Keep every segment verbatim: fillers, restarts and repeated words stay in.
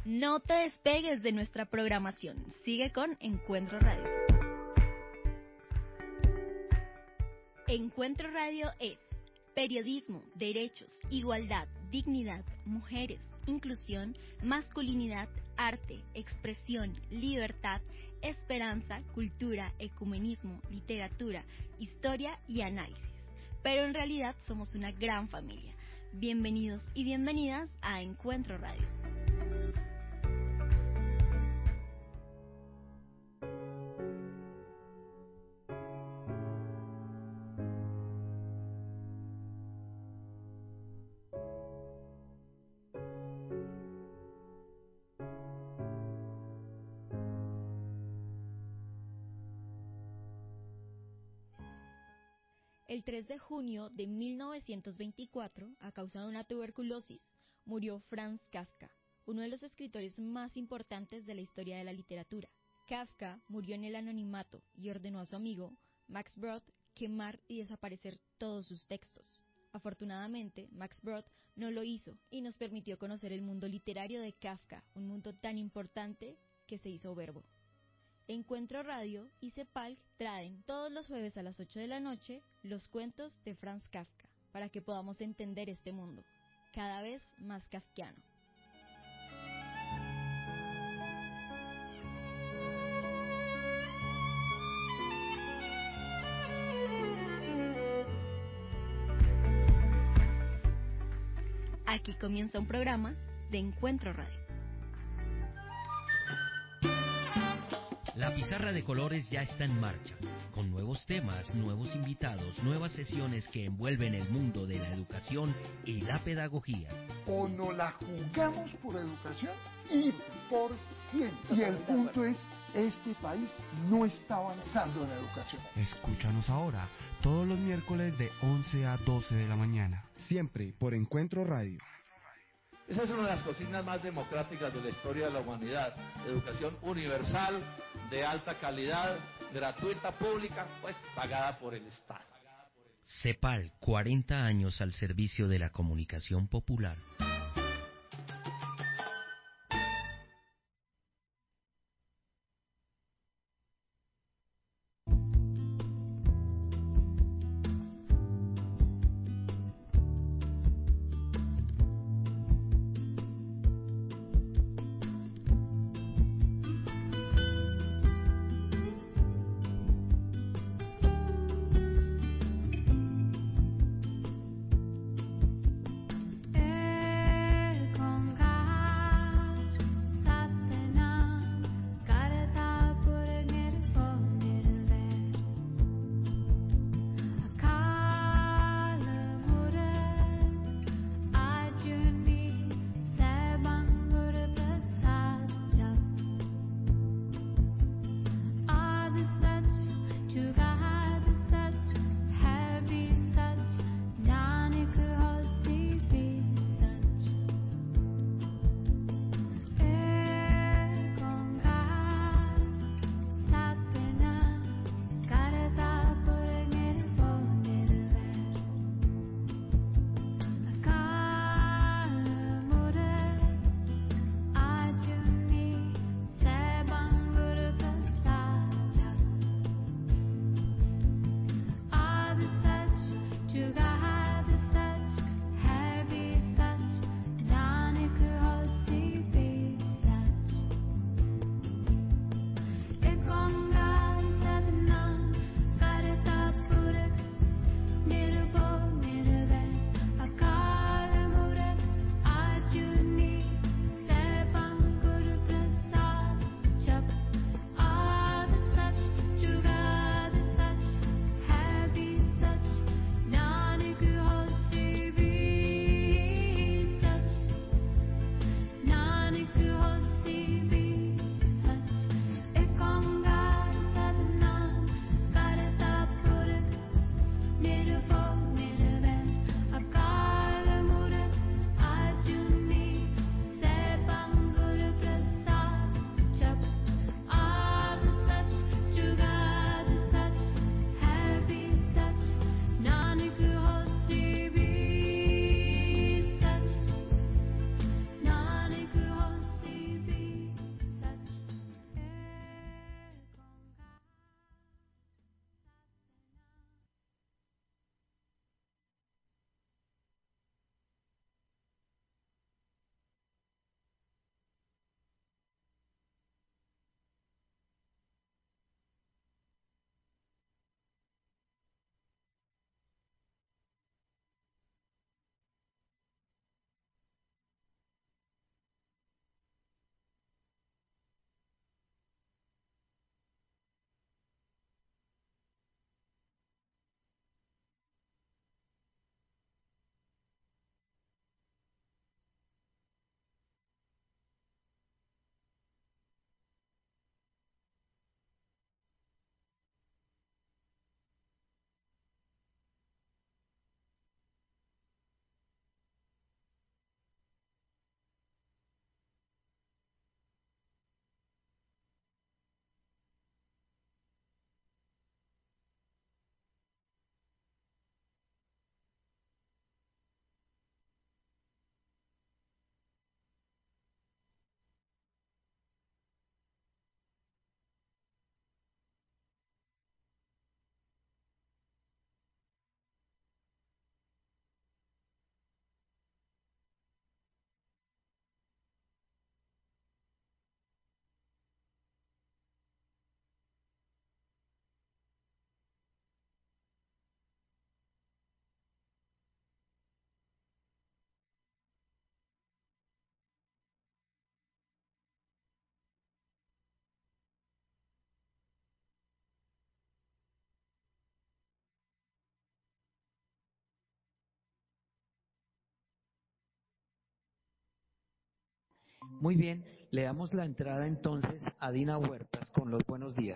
No te despegues de nuestra programación. Sigue con Encuentro Radio. Encuentro Radio es periodismo, derechos, igualdad, dignidad, mujeres, inclusión, masculinidad, arte, expresión, libertad, esperanza, cultura, ecumenismo, literatura, historia y análisis. Pero en realidad somos una gran familia. Bienvenidos y bienvenidas a Encuentro Radio. El tres de junio de mil novecientos veinticuatro, a causa de una tuberculosis, murió Franz Kafka, uno de los escritores más importantes de la historia de la literatura. Kafka murió en el anonimato y ordenó a su amigo, Max Brod, quemar y desaparecer todos sus textos. Afortunadamente, Max Brod no lo hizo y nos permitió conocer el mundo literario de Kafka, un mundo tan importante que se hizo verbo. Encuentro Radio y CEPAL traen todos los jueves a las ocho de la noche los cuentos de Franz Kafka, para que podamos entender este mundo, cada vez más kafkiano. Aquí comienza un programa de Encuentro Radio. La pizarra de colores ya está en marcha, con nuevos temas, nuevos invitados, nuevas sesiones que envuelven el mundo de la educación y la pedagogía. O no la jugamos por educación y por ciento. Y el punto es, este país no está avanzando en la educación. Escúchanos ahora, todos los miércoles de once a doce de la mañana. Siempre por Encuentro Radio. Esa es una de las consignas más democráticas de la historia de la humanidad. Educación universal, de alta calidad, gratuita, pública, pues pagada por el Estado. CEPAL, cuarenta años al servicio de la comunicación popular. Hey Muy bien, le damos la entrada entonces a Dina Huertas con los buenos días.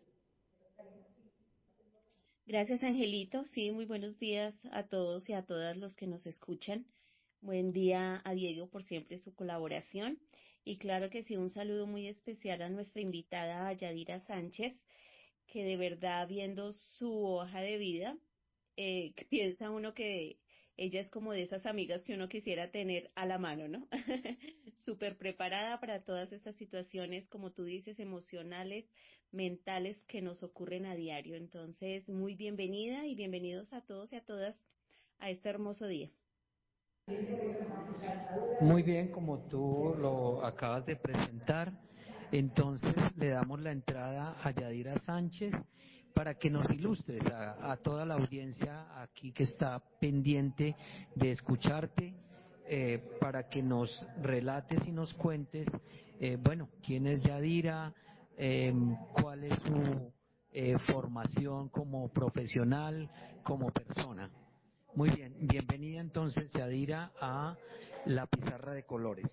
Gracias, Angelito. Sí, muy buenos días a todos y a todas los que nos escuchan. Buen día a Diego por siempre su colaboración. Y claro que sí, un saludo muy especial a nuestra invitada, a Yadira Sánchez, que de verdad, viendo su hoja de vida, eh, piensa uno que ella es como de esas amigas que uno quisiera tener a la mano, ¿no? Súper preparada para todas estas situaciones, como tú dices, emocionales, mentales que nos ocurren a diario. Entonces, muy bienvenida y bienvenidos a todos y a todas a este hermoso día. Muy bien, como tú lo acabas de presentar, entonces le damos la entrada a Yadira Sánchez para que nos ilustres a, a toda la audiencia aquí que está pendiente de escucharte, eh, para que nos relates y nos cuentes, eh, bueno, quién es Yadira, eh, cuál es su eh, formación como profesional, como persona. Muy bien, bienvenida entonces Yadira a La Pizarra de Colores.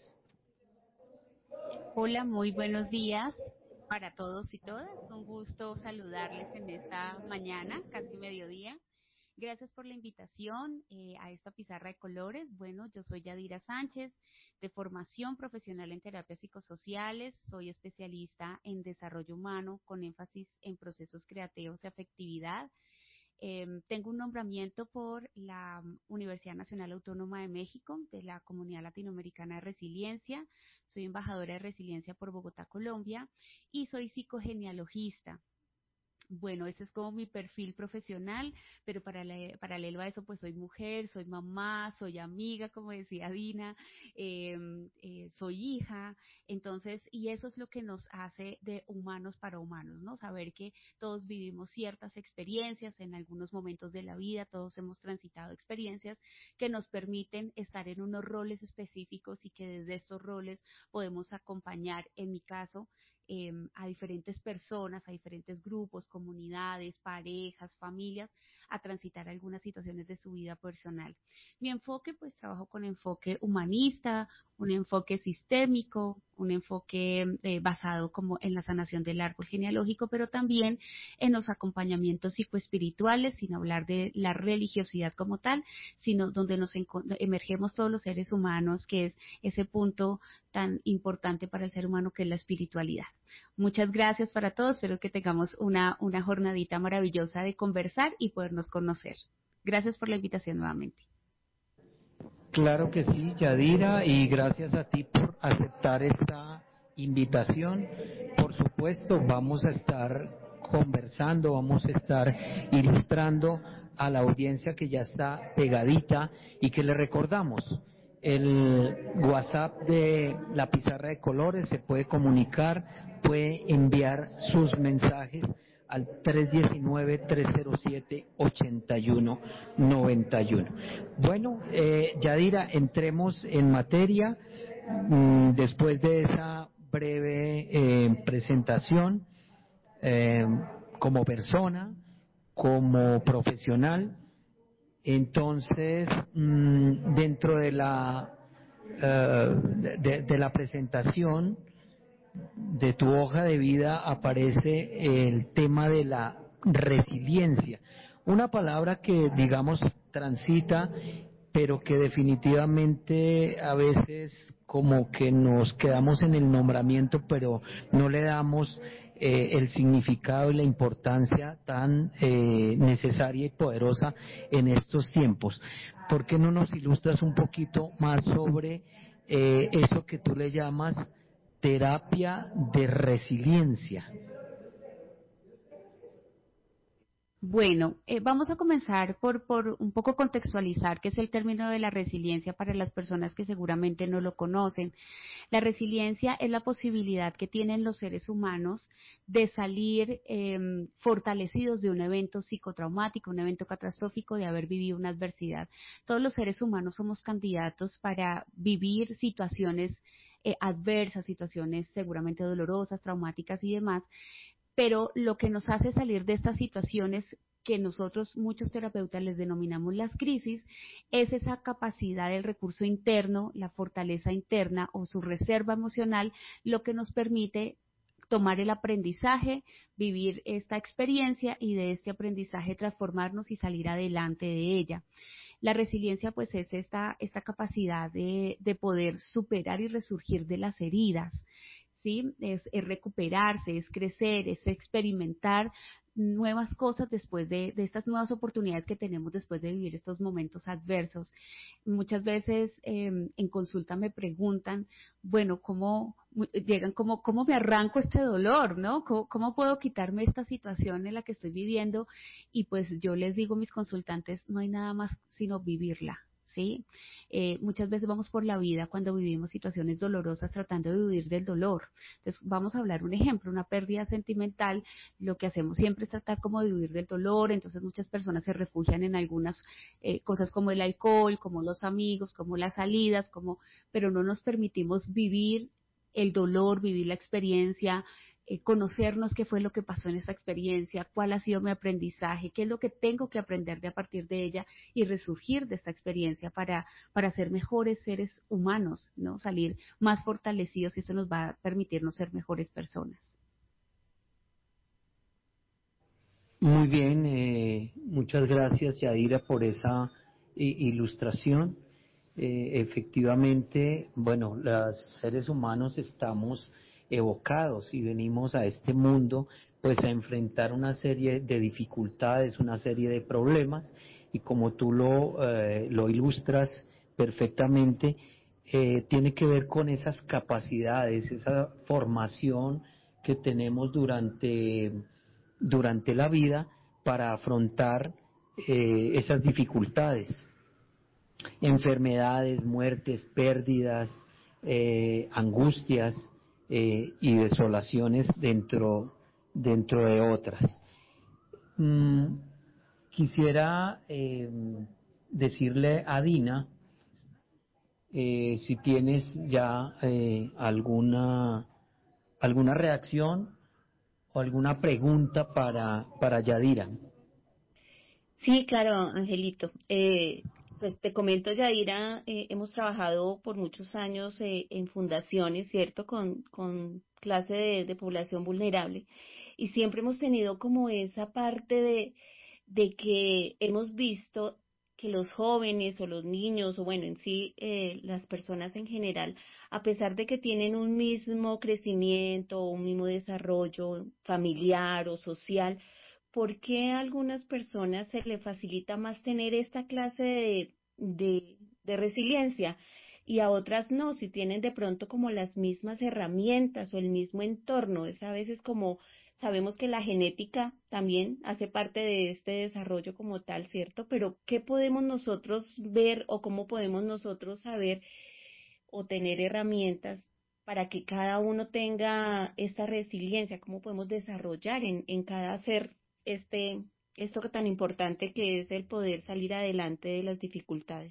Hola, muy buenos días para todos y todas. Un gusto saludarles en esta mañana, casi mediodía. Gracias por la invitación eh, a esta pizarra de colores. Bueno, yo soy Yadira Sánchez, de formación profesional en terapias psicosociales. Soy especialista en desarrollo humano con énfasis en procesos creativos y afectividad. Eh, tengo un nombramiento por la Universidad Nacional Autónoma de México, de la Comunidad Latinoamericana de Resiliencia. Soy embajadora de Resiliencia por Bogotá, Colombia, y soy psicogenealogista. Bueno, ese es como mi perfil profesional, pero paralelo, paralelo a eso, pues soy mujer, soy mamá, soy amiga, como decía Dina, eh, eh, soy hija, entonces, y eso es lo que nos hace de humanos para humanos, ¿no? Saber que todos vivimos ciertas experiencias en algunos momentos de la vida, todos hemos transitado experiencias que nos permiten estar en unos roles específicos y que desde estos roles podemos acompañar, en mi caso, Eh, a diferentes personas, a diferentes grupos, comunidades, parejas, familias, a transitar algunas situaciones de su vida personal. Mi enfoque, pues trabajo con enfoque humanista, un enfoque sistémico, un enfoque eh, basado como en la sanación del árbol genealógico, pero también en los acompañamientos psicoespirituales, sin hablar de la religiosidad como tal, sino donde nos emergemos todos los seres humanos, que es ese punto tan importante para el ser humano que es la espiritualidad. Muchas gracias para todos, espero que tengamos una, una jornadita maravillosa de conversar y podernos conocer. Gracias por la invitación nuevamente. Claro que sí, Yadira, y gracias a ti por aceptar esta invitación. Por supuesto, vamos a estar conversando, vamos a estar ilustrando a la audiencia que ya está pegadita y que le recordamos. El WhatsApp de La Pizarra de Colores se puede comunicar, puede enviar sus mensajes al tres uno nueve, tres cero siete, ocho uno nueve uno. Bueno, eh, Yadira, entremos en materia. Mm, después de esa breve eh, presentación, eh, como persona, como profesional, entonces, mmm, dentro de la, uh, de, de la presentación de tu hoja de vida aparece el tema de la resiliencia, una palabra que, digamos, transita, pero que definitivamente a veces como que nos quedamos en el nombramiento, pero no le damos eh, el significado y la importancia tan eh, necesaria y poderosa en estos tiempos. ¿Por qué no nos ilustras un poquito más sobre eh, eso que tú le llamas terapia de resiliencia? Bueno, eh, vamos a comenzar por, por un poco contextualizar qué es el término de la resiliencia para las personas que seguramente no lo conocen. La resiliencia es la posibilidad que tienen los seres humanos de salir eh, fortalecidos de un evento psicotraumático, un evento catastrófico, de haber vivido una adversidad. Todos los seres humanos somos candidatos para vivir situaciones eh, adversas, situaciones seguramente dolorosas, traumáticas y demás, pero lo que nos hace salir de estas situaciones que nosotros, muchos terapeutas, les denominamos las crisis, es esa capacidad del recurso interno, la fortaleza interna o su reserva emocional, lo que nos permite tomar el aprendizaje, vivir esta experiencia y de este aprendizaje transformarnos y salir adelante de ella. La resiliencia pues es esta, esta capacidad de, de poder superar y resurgir de las heridas, ¿sí? Es, es recuperarse, es crecer, es experimentar nuevas cosas después de, de estas nuevas oportunidades que tenemos después de vivir estos momentos adversos. Muchas veces eh, en consulta me preguntan, bueno, ¿cómo llegan, cómo, cómo me arranco este dolor, ¿no? ¿Cómo, ¿Cómo puedo quitarme esta situación en la que estoy viviendo? Y pues yo les digo a mis consultantes, no hay nada más sino vivirla. ¿Sí? Eh, muchas veces vamos por la vida cuando vivimos situaciones dolorosas tratando de huir del dolor. Entonces vamos a hablar un ejemplo, una pérdida sentimental, lo que hacemos siempre es tratar como de huir del dolor, entonces muchas personas se refugian en algunas eh, cosas como el alcohol, como los amigos, como las salidas, como, pero no nos permitimos vivir el dolor, vivir la experiencia, Eh, conocernos qué fue lo que pasó en esta experiencia, cuál ha sido mi aprendizaje, qué es lo que tengo que aprender de a partir de ella y resurgir de esta experiencia para, para ser mejores seres humanos, ¿no? Salir más fortalecidos y eso nos va a permitirnos ser mejores personas. Muy bien, eh, muchas gracias Yadira por esa eh, ilustración. Eh, efectivamente, bueno, los seres humanos estamos evocados y venimos a este mundo pues a enfrentar una serie de dificultades, una serie de problemas y como tú lo, eh, lo ilustras perfectamente, eh, tiene que ver con esas capacidades, esa formación que tenemos durante, durante la vida para afrontar eh, esas dificultades, enfermedades, muertes, pérdidas, eh, angustias, Eh, y desolaciones dentro, dentro de otras. Mm, quisiera eh, decirle a Dina eh, si tienes ya eh, alguna, alguna reacción o alguna pregunta para, para Yadira. Sí, claro, Angelito. Eh, pues te comento, Yadira, eh, hemos trabajado por muchos años eh, en fundaciones, ¿cierto? Con, con clase de, de población vulnerable. Y siempre hemos tenido como esa parte de, de que hemos visto que los jóvenes o los niños, o bueno, en sí, eh, las personas en general, a pesar de que tienen un mismo crecimiento, un mismo desarrollo familiar o social, ¿por qué a algunas personas se le facilita más tener esta clase de, de, de resiliencia y a otras no? Si tienen de pronto como las mismas herramientas o el mismo entorno, es a veces como sabemos que la genética también hace parte de este desarrollo como tal, ¿cierto? Pero ¿qué podemos nosotros ver o cómo podemos nosotros saber o tener herramientas para que cada uno tenga esta resiliencia? ¿Cómo podemos desarrollar en, en cada ser este, esto que tan importante que es el poder salir adelante de las dificultades?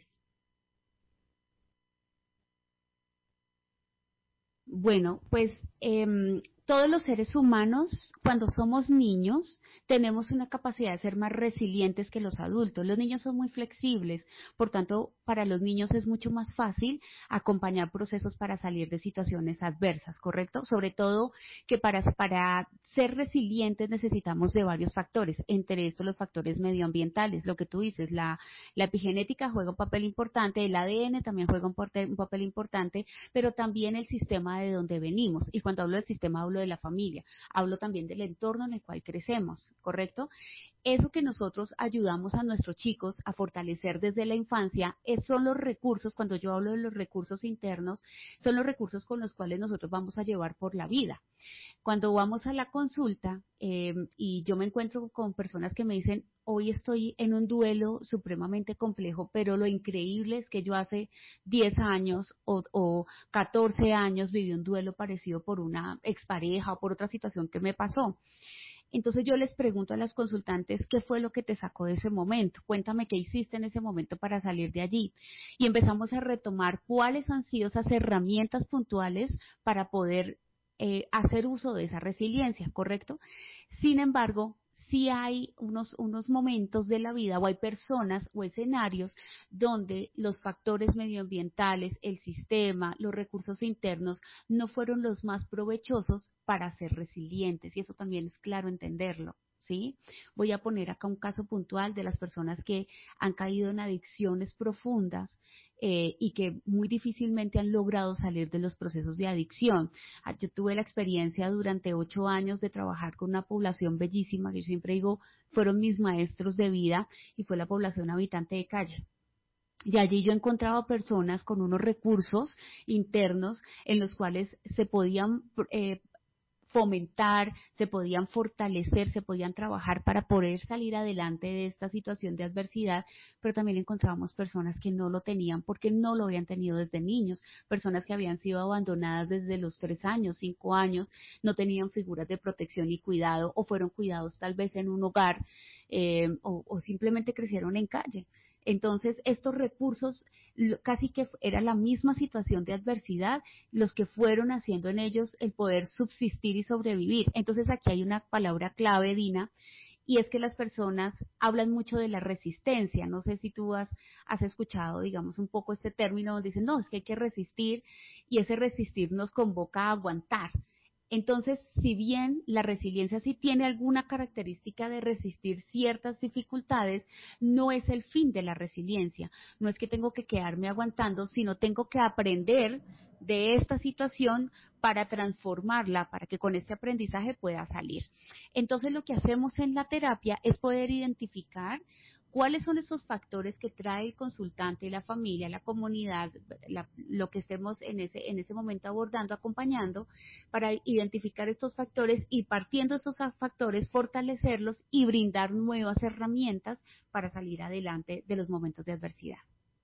Bueno, pues eh, todos los seres humanos, cuando somos niños, tenemos una capacidad de ser más resilientes que los adultos. Los niños son muy flexibles, por tanto, para los niños es mucho más fácil acompañar procesos para salir de situaciones adversas, ¿correcto? Sobre todo que para, para ser resilientes necesitamos de varios factores, entre estos los factores medioambientales, lo que tú dices, la, la epigenética juega un papel importante, el A D N también juega un, un papel importante, pero también el sistema de donde venimos. Y cuando hablo del sistema hablo de la familia, hablo también del entorno en el cual crecemos, ¿correcto? Eso que nosotros ayudamos a nuestros chicos a fortalecer desde la infancia son los recursos, cuando yo hablo de los recursos internos, son los recursos con los cuales nosotros vamos a llevar por la vida. Cuando vamos a la consulta eh, y yo me encuentro con personas que me dicen, hoy estoy en un duelo supremamente complejo, pero lo increíble es que yo hace diez años o, o catorce años viví un duelo parecido por una expareja o por otra situación que me pasó. Entonces yo les pregunto a las consultantes, ¿qué fue lo que te sacó de ese momento? Cuéntame qué hiciste en ese momento para salir de allí. Y empezamos a retomar cuáles han sido esas herramientas puntuales para poder eh, hacer uso de esa resiliencia, ¿correcto? Sin embargo, sí hay unos, unos momentos de la vida o hay personas o escenarios donde los factores medioambientales, el sistema, los recursos internos no fueron los más provechosos para ser resilientes, y eso también es claro entenderlo. ¿Sí? Voy a poner acá un caso puntual de las personas que han caído en adicciones profundas eh, y que muy difícilmente han logrado salir de los procesos de adicción. Yo tuve la experiencia durante ocho años de trabajar con una población bellísima, que yo siempre digo, fueron mis maestros de vida, y fue la población habitante de calle. Y allí yo encontraba personas con unos recursos internos en los cuales se podían eh, fomentar, se podían fortalecer, se podían trabajar para poder salir adelante de esta situación de adversidad, pero también encontrábamos personas que no lo tenían porque no lo habían tenido desde niños, personas que habían sido abandonadas desde los tres años, cinco años, no tenían figuras de protección y cuidado, o fueron cuidados tal vez en un hogar, eh, o, o simplemente crecieron en calle. Entonces, estos recursos, casi que era la misma situación de adversidad, los que fueron haciendo en ellos el poder subsistir y sobrevivir. Entonces, aquí hay una palabra clave, Dina, y es que las personas hablan mucho de la resistencia. No sé si tú has, has escuchado, digamos, un poco este término donde dicen, no, es que hay que resistir, y ese resistir nos convoca a aguantar. Entonces, si bien la resiliencia sí tiene alguna característica de resistir ciertas dificultades, no es el fin de la resiliencia. No es que tengo que quedarme aguantando, sino tengo que aprender de esta situación para transformarla, para que con este aprendizaje pueda salir. Entonces, lo que hacemos en la terapia es poder identificar cuáles son esos factores que trae el consultante, la familia, la comunidad, la, lo que estemos en ese, en ese momento abordando, acompañando, para identificar estos factores y, partiendo de estos factores, fortalecerlos y brindar nuevas herramientas para salir adelante de los momentos de adversidad.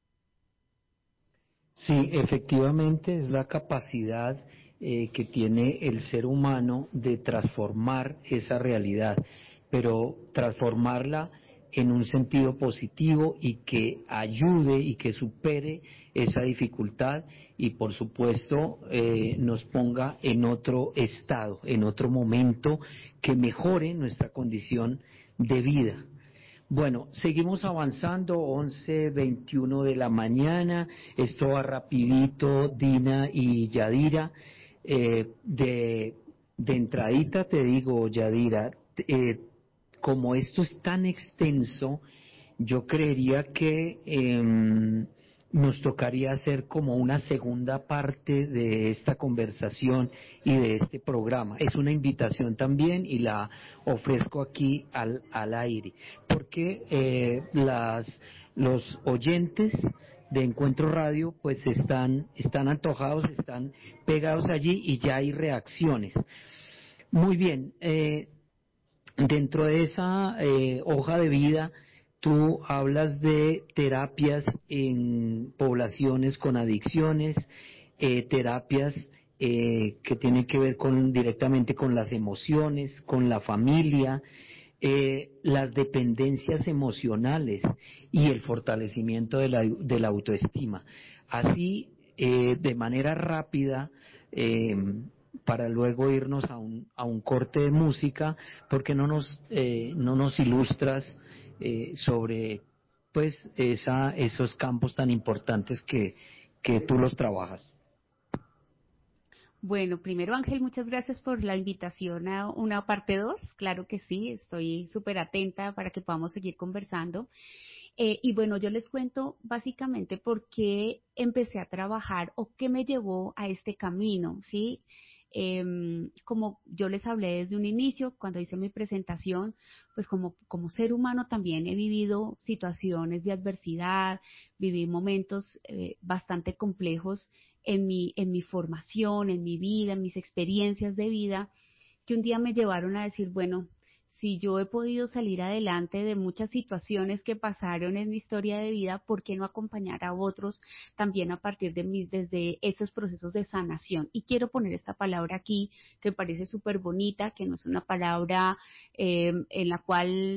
Sí, efectivamente es la capacidad eh, que tiene el ser humano de transformar esa realidad, pero transformarla en un sentido positivo y que ayude y que supere esa dificultad y, por supuesto, eh, nos ponga en otro estado, en otro momento que mejore nuestra condición de vida. Bueno, seguimos avanzando, once veintiuno de la mañana, esto va rapidito, Dina y Yadira. Eh, de, de entradita te digo, Yadira, eh, como esto es tan extenso, yo creería que eh, nos tocaría hacer como una segunda parte de esta conversación y de este programa. Es una invitación también y la ofrezco aquí al, al aire, porque eh, las, los oyentes de Encuentro Radio pues están, están antojados, están pegados allí y ya hay reacciones. Muy bien, eh, dentro de esa eh, hoja de vida, tú hablas de terapias en poblaciones con adicciones, eh, terapias eh, que tienen que ver con, directamente con las emociones, con la familia, eh, las dependencias emocionales y el fortalecimiento de la, de la autoestima. Así, eh, de manera rápida, eh, para luego irnos a un, a un corte de música, porque no nos, eh, no nos ilustras eh, sobre pues esa, esos campos tan importantes que, que tú los trabajas. Bueno, primero, Ángel, muchas gracias por la invitación a una parte dos. Claro que sí, estoy súper atenta para que podamos seguir conversando. Eh, y bueno, yo les cuento básicamente por qué empecé a trabajar o qué me llevó a este camino, ¿sí? Eh, como yo les hablé desde un inicio, cuando hice mi presentación, pues como, como ser humano también he vivido situaciones de adversidad, viví momentos eh, bastante complejos en mi, en mi formación, en mi vida, en mis experiencias de vida, que un día me llevaron a decir, bueno, si yo he podido salir adelante de muchas situaciones que pasaron en mi historia de vida, ¿por qué no acompañar a otros también a partir de mis, desde esos procesos de sanación? Y quiero poner esta palabra aquí, que parece súper bonita, que no es una palabra eh, en la cual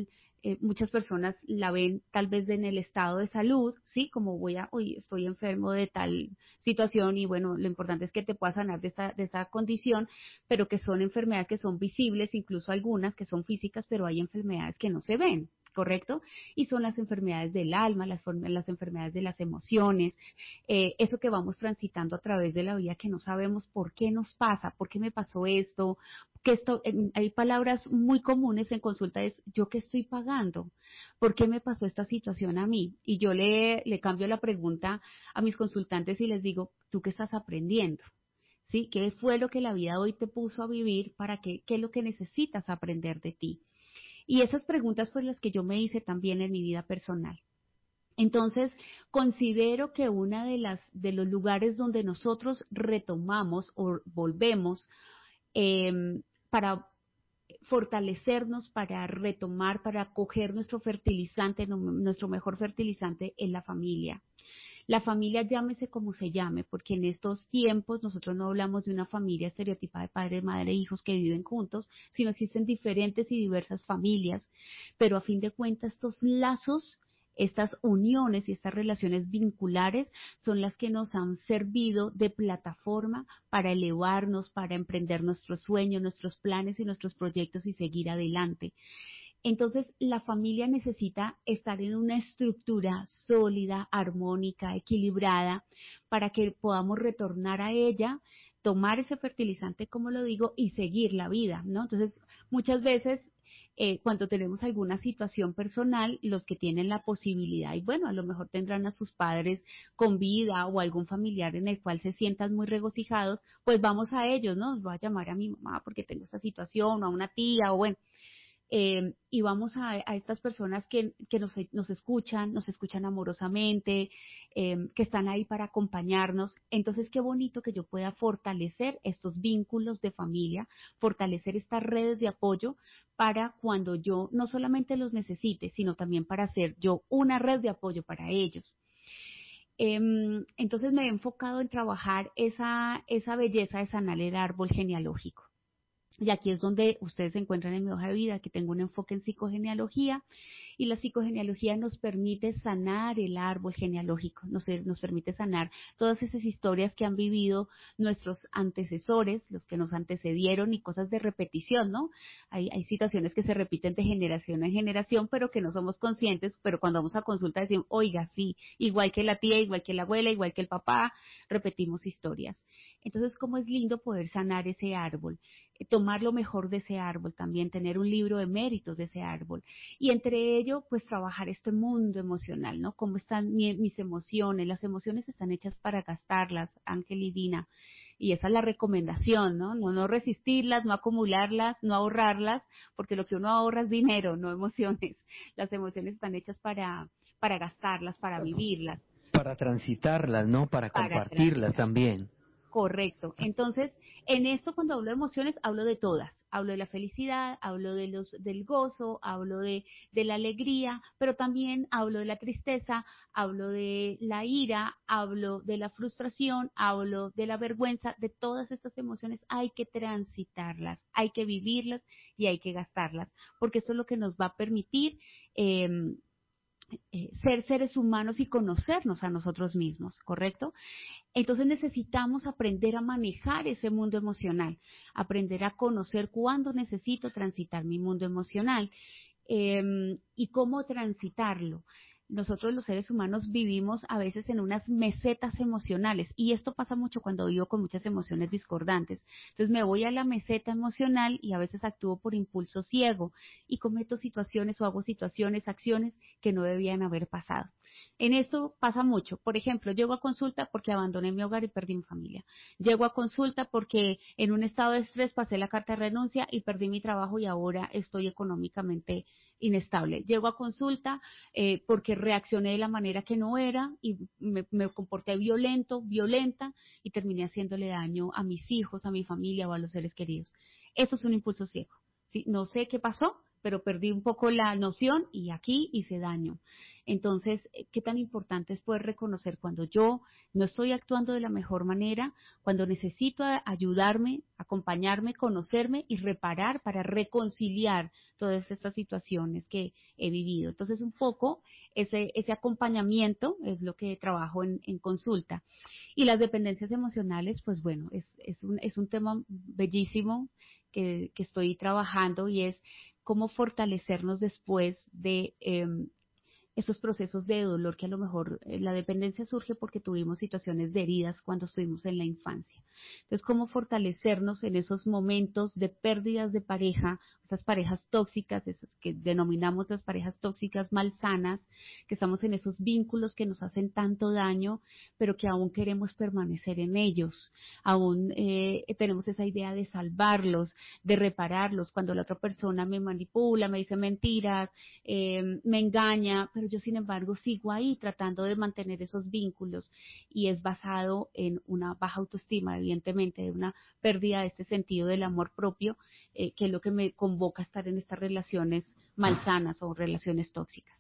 eh, muchas personas la ven tal vez en el estado de salud, ¿sí? Como voy a, hoy estoy enfermo de tal situación y bueno, lo importante es que te puedas sanar de esa, de esa condición, pero que son enfermedades que son visibles, incluso algunas que son físicas, pero hay enfermedades que no se ven, ¿correcto? Y son las enfermedades del alma, las, las enfermedades de las emociones, eh, eso que vamos transitando a través de la vida que no sabemos por qué nos pasa, por qué me pasó esto, que esto, eh, hay palabras muy comunes en consulta, es ¿yo qué estoy pagando? ¿Por qué me pasó esta situación a mí? Y yo le, le cambio la pregunta a mis consultantes y les digo, ¿tú qué estás aprendiendo? ¿Sí? ¿Qué fue lo que la vida hoy te puso a vivir para que, qué es lo que necesitas aprender de ti? Y esas preguntas pues las que yo me hice también en mi vida personal. Entonces, considero que una de las de los lugares donde nosotros retomamos o volvemos eh, para fortalecernos, para retomar, para coger nuestro fertilizante, nuestro mejor fertilizante en la familia. La familia, llámese como se llame, porque en estos tiempos nosotros no hablamos de una familia estereotipada de padre, madre e hijos que viven juntos, sino existen diferentes y diversas familias, pero a fin de cuentas estos lazos, estas uniones y estas relaciones vinculares son las que nos han servido de plataforma para elevarnos, para emprender nuestros sueños, nuestros planes y nuestros proyectos y seguir adelante. Entonces, la familia necesita estar en una estructura sólida, armónica, equilibrada, para que podamos retornar a ella, tomar ese fertilizante, como lo digo, y seguir la vida, ¿no? Entonces, muchas veces, eh, cuando tenemos alguna situación personal, los que tienen la posibilidad, y bueno, a lo mejor tendrán a sus padres con vida o algún familiar en el cual se sientan muy regocijados, pues vamos a ellos, ¿no? Voy a llamar a mi mamá porque tengo esta situación, o a una tía, o bueno. Eh, y vamos a, a estas personas que, que nos, nos escuchan, nos escuchan amorosamente, eh, que están ahí para acompañarnos. Entonces, qué bonito que yo pueda fortalecer estos vínculos de familia, fortalecer estas redes de apoyo para cuando yo no solamente los necesite, sino también para ser yo una red de apoyo para ellos. Eh, entonces, me he enfocado en trabajar esa, esa belleza de sanar el árbol genealógico. Y aquí es donde ustedes se encuentran en mi hoja de vida, que tengo un enfoque en psicogenealogía, y la psicogenealogía nos permite sanar el árbol genealógico, nos, nos permite sanar todas esas historias que han vivido nuestros antecesores, los que nos antecedieron y cosas de repetición, ¿no? Hay, hay situaciones que se repiten de generación en generación, pero que no somos conscientes, pero cuando vamos a consulta decimos, oiga, sí, igual que la tía, igual que la abuela, igual que el papá, repetimos historias. Entonces, cómo es lindo poder sanar ese árbol, tomar lo mejor de ese árbol, también tener un libro de méritos de ese árbol. Y entre ello, pues trabajar este mundo emocional, ¿no? Cómo están mi, mis emociones. Las emociones están hechas para gastarlas, Ángel y Dina. Y esa es la recomendación, ¿no? No, no resistirlas, no acumularlas, no ahorrarlas, porque lo que uno ahorra es dinero, no emociones. Las emociones están hechas para, para gastarlas, para vivirlas. Para transitarlas, ¿no? Para, para compartirlas transitar. También. Correcto. Entonces, en esto cuando hablo de emociones, hablo de todas. Hablo de la felicidad, hablo de los, del gozo, hablo de, de la alegría, pero también hablo de la tristeza, hablo de la ira, hablo de la frustración, hablo de la vergüenza. De todas estas emociones hay que transitarlas, hay que vivirlas y hay que gastarlas, porque eso es lo que nos va a permitir eh, eh, ser seres humanos y conocernos a nosotros mismos, ¿correcto? Entonces necesitamos aprender a manejar ese mundo emocional, aprender a conocer cuándo necesito transitar mi mundo emocional eh, y cómo transitarlo. Nosotros los seres humanos vivimos a veces en unas mesetas emocionales y esto pasa mucho cuando vivo con muchas emociones discordantes. Entonces me voy a la meseta emocional y a veces actúo por impulso ciego y cometo situaciones o hago situaciones, acciones que no debían haber pasado. En esto pasa mucho. Por ejemplo, llego a consulta porque abandoné mi hogar y perdí mi familia. Llego a consulta porque en un estado de estrés pasé la carta de renuncia y perdí mi trabajo y ahora estoy económicamente inestable. Llego a consulta eh, porque reaccioné de la manera que no era y me, me comporté violento, violenta y terminé haciéndole daño a mis hijos, a mi familia o a los seres queridos. Eso es un impulso ciego. ¿Sí? No sé qué pasó, pero perdí un poco la noción y aquí hice daño. Entonces, ¿qué tan importante es poder reconocer cuando yo no estoy actuando de la mejor manera, cuando necesito ayudarme, acompañarme, conocerme y reparar para reconciliar todas estas situaciones que he vivido? Entonces, un poco ese, ese acompañamiento es lo que trabajo en, en consulta. Y las dependencias emocionales, pues bueno, es, es, un, es un tema bellísimo que, que estoy trabajando, y es cómo fortalecernos después de eh, esos procesos de dolor que a lo mejor eh, la dependencia surge porque tuvimos situaciones de heridas cuando estuvimos en la infancia. Entonces, cómo fortalecernos en esos momentos de pérdidas de pareja, esas parejas tóxicas, esas que denominamos las parejas tóxicas malsanas, que estamos en esos vínculos que nos hacen tanto daño, pero que aún queremos permanecer en ellos, aún eh, tenemos esa idea de salvarlos, de repararlos, cuando la otra persona me manipula, me dice mentiras, eh, me engaña, pero yo sin embargo sigo ahí tratando de mantener esos vínculos, y es basado en una baja autoestima, evidentemente, de una pérdida de este sentido del amor propio, eh, que es lo que me convoca a estar en estas relaciones malsanas o relaciones tóxicas.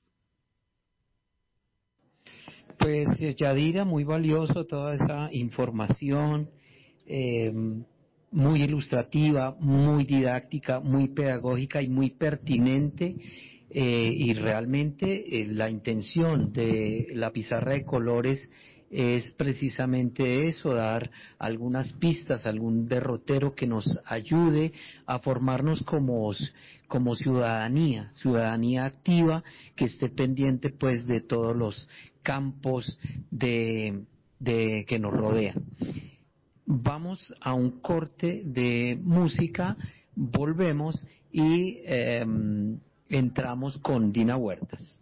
Pues Yadira, muy valioso toda esa información, eh, muy ilustrativa, muy didáctica, muy pedagógica y muy pertinente. Eh, y realmente eh, la intención de la pizarra de colores es precisamente eso, dar algunas pistas, algún derrotero que nos ayude a formarnos como, como ciudadanía, ciudadanía activa, que esté pendiente pues de todos los campos de, de que nos rodean. Vamos a un corte de música, volvemos y eh, entramos con Dina Huertas.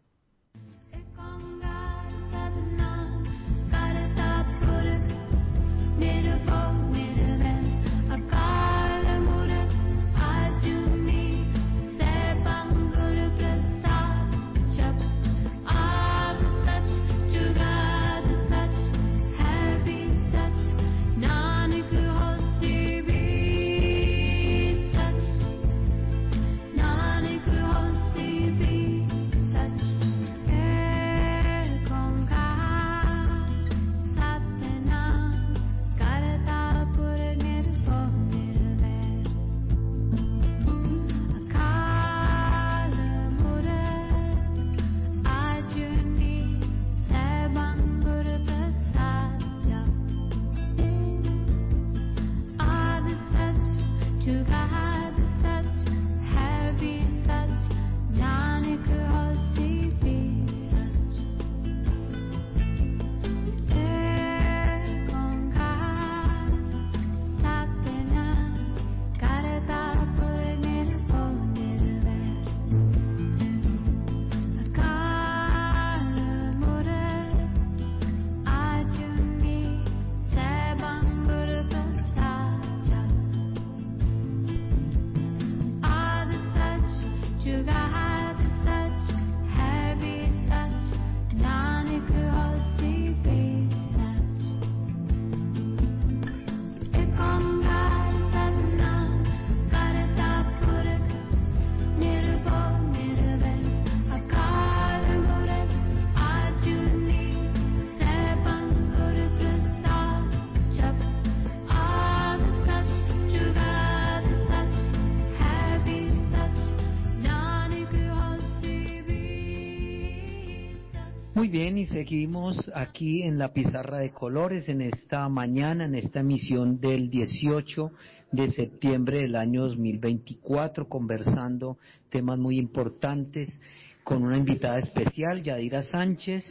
Muy bien, y seguimos aquí en la pizarra de colores en esta mañana, en esta emisión del dieciocho de septiembre del año dos mil veinticuatro, conversando temas muy importantes con una invitada especial, Yadira Sánchez,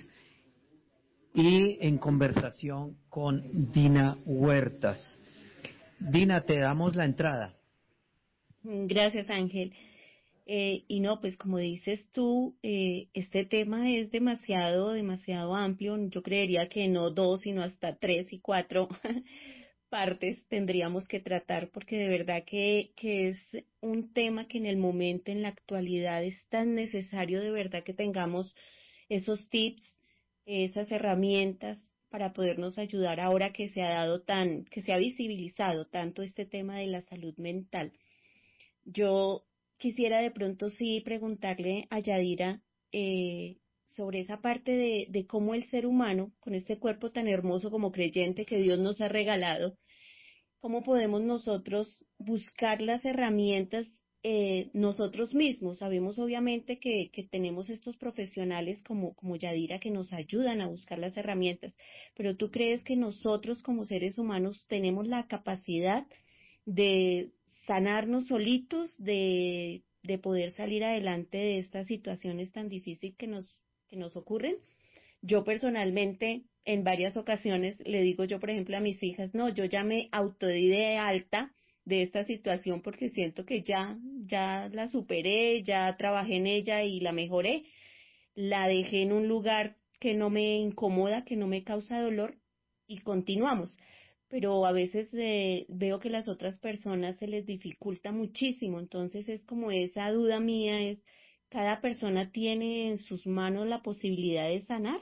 y en conversación con Dina Huertas. Dina, te damos la entrada. Gracias, Ángel. Eh, y no, pues como dices tú, eh, este tema es demasiado, demasiado amplio. Yo creería que no dos, sino hasta tres y cuatro partes tendríamos que tratar, porque de verdad que, que es un tema que en el momento, en la actualidad, es tan necesario de verdad que tengamos esos tips, esas herramientas para podernos ayudar ahora que se ha dado tan, que se ha visibilizado tanto este tema de la salud mental. Yo quisiera de pronto sí preguntarle a Yadira eh, sobre esa parte de, de cómo el ser humano, con este cuerpo tan hermoso como creyente que Dios nos ha regalado, cómo podemos nosotros buscar las herramientas eh, nosotros mismos. Sabemos obviamente que, que tenemos estos profesionales como, como Yadira que nos ayudan a buscar las herramientas, pero ¿tú crees que nosotros como seres humanos tenemos la capacidad de sanarnos solitos, de, de poder salir adelante de estas situaciones tan difíciles que nos, que nos ocurren? Yo personalmente, en varias ocasiones, le digo yo, por ejemplo, a mis hijas, no, yo ya me autodí de alta de esta situación porque siento que ya, ya la superé, ya trabajé en ella y la mejoré, la dejé en un lugar que no me incomoda, que no me causa dolor y continuamos. Pero a veces eh, veo que las otras personas se les dificulta muchísimo, entonces es como esa duda mía, es, ¿cada persona tiene en sus manos la posibilidad de sanar?